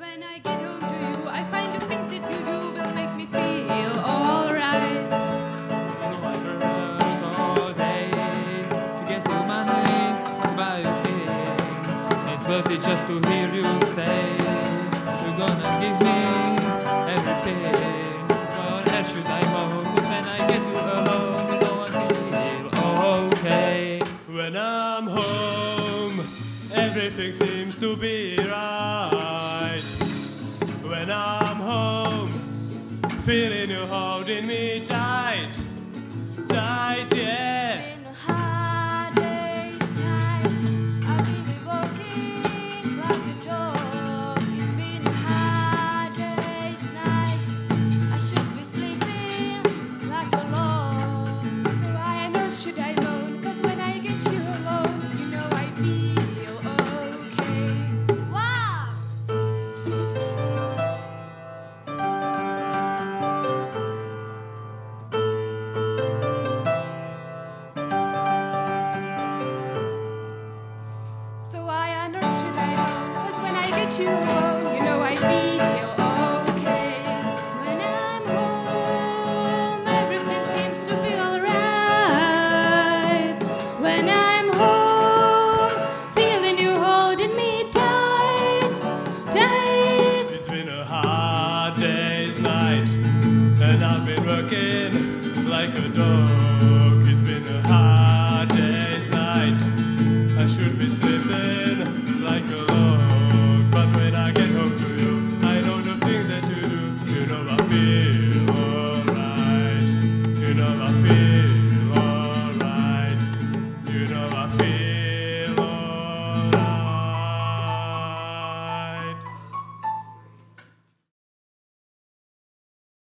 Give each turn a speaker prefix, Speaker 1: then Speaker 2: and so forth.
Speaker 1: when I get home to you, I find the things that you do will make me feel alright.
Speaker 2: You know I work all day to get you money, to buy you things. It's worth it just to hear you say you're gonna give me everything. Where else should I go? 'Cause when I get you alone, you know I feel okay. When I'm home, everything seems to be right. When I'm home, feeling you holding me tight, tight, yeah.
Speaker 1: Been a hard day's night. I've been walking like a dog. It's been a hard day's night. I should be sleeping like a log. So why on earth should I moan? 'Cause when I get you alone, you know I feel okay. Wow! So why on earth should I moan? 'Cause when I get you alone, you know I feel